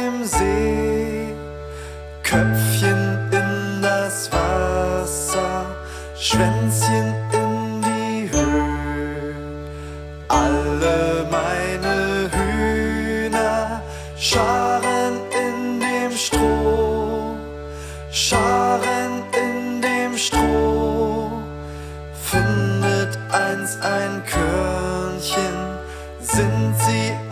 dem See, Köpfchen in das Wasser, Schwänzchen in die Höhe. Alle meine Hühner scharen in dem Stroh, scharen in dem Stroh. Findet eins ein Körnchen, sind sie